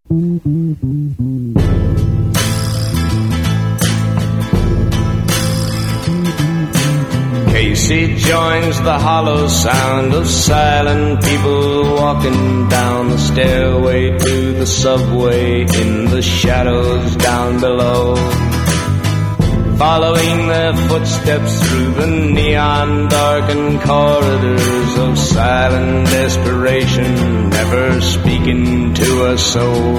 Casey joins the hollow sound of silent people walking down the stairway to the subway in the shadows down below. Following their footsteps through the neon-darkened corridors of silent desperation, never speaking to a soul.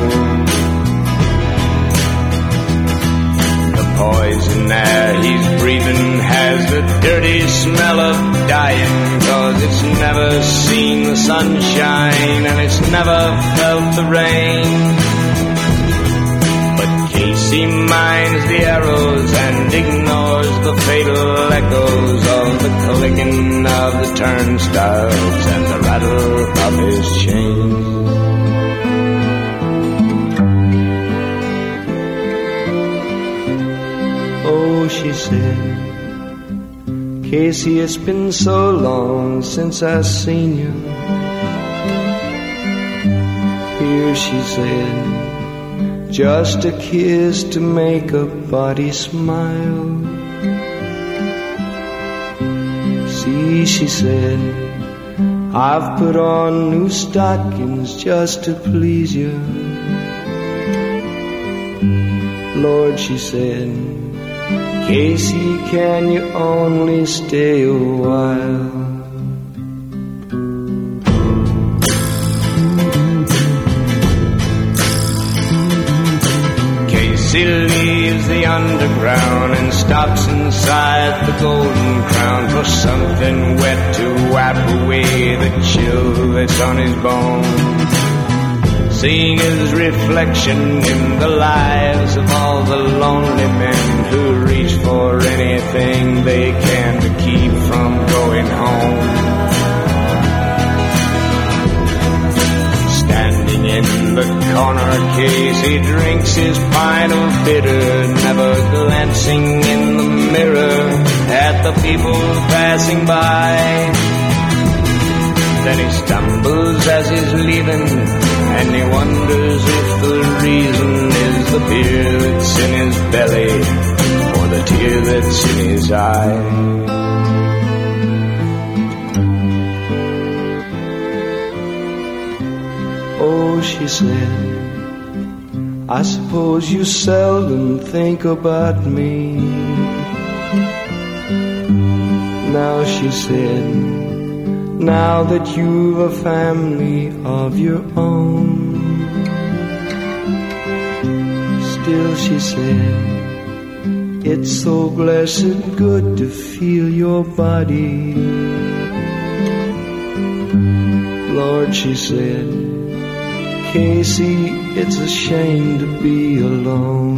The poison air he's breathing has the dirty smell of dying, 'cause it's never seen the sunshine and it's never felt the rain. Casey minds the arrows and ignores the fatal echoes of the clicking of the turnstiles and the rattle of his chains. Oh, she said, Casey, it's been so long since I've seen you. Here, she said, just a kiss to make a body smile. See, she said, I've put on new stockings just to please you. Lord, she said, Casey, can you only stay a while? She leaves the underground and stops inside the Golden Crown for something wet to wipe away the chill that's on his bones. Seeing his reflection in the lives of all the lonely men who reach for anything they can to keep from going home. Standing in the corner, Casey drinks his pint of bitter, never glancing in the mirror at the people passing by. Then he stumbles as he's leaving, and he wonders if the reason is the beer that's in his belly or the tear that's in his eye. Oh, she said, I suppose you seldom think about me. Now, she said, now that you've a family of your own. Still, she said, it's so blessed good to feel your body. Lord, she said, Casey, it's a shame to be alone.